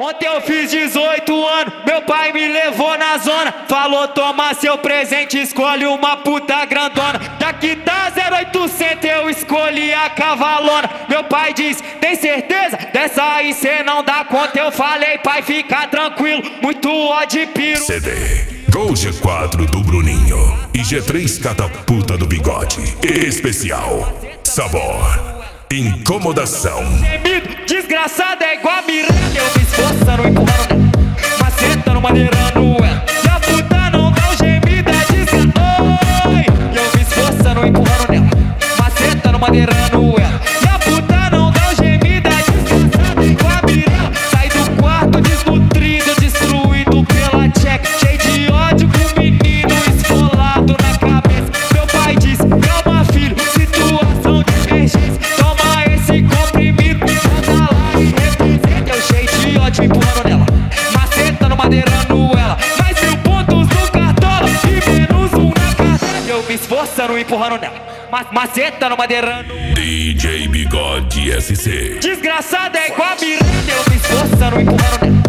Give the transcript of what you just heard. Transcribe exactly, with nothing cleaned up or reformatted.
Ontem eu fiz dezoito anos, meu pai me levou na zona. Falou, toma seu presente, escolhe uma puta grandona. Daqui tá zero oitocentos, eu escolhi a cavalona. Meu pai disse, tem certeza? Dessa aí cê não dá conta. Eu falei, pai, fica tranquilo, muito ódio piro. C D Gol G quatro do Bruninho e G três Catapulta do Bigode. Especial Sabor Incomodação. Gemido, desgraçado é igual a Miranda. Eu me esforçando, empurrando nela, macetando, maneirando ela. E a puta não dá um gemido, é desgraçado. Oi, eu me esforçando, empurrando nela, macetando, maneirando ela. E a puta não dá um gemido, é desgraçado é igual a Miranda. Sai do quarto desnutrido, destruído pela check, cheio de ódio com o menino esfolado na cabeça. Meu pai disse, calma filho, situação de emergência. Empurrando nela, macetando, madeirando ela. Mais mil pontos no cartola e menos um na carteira. Eu me esforçando, empurrando nela, ma macetando, madeirando. D J Bigode S C. Desgraçado é igual a Miranda. Eu me esforçando, empurrando nela,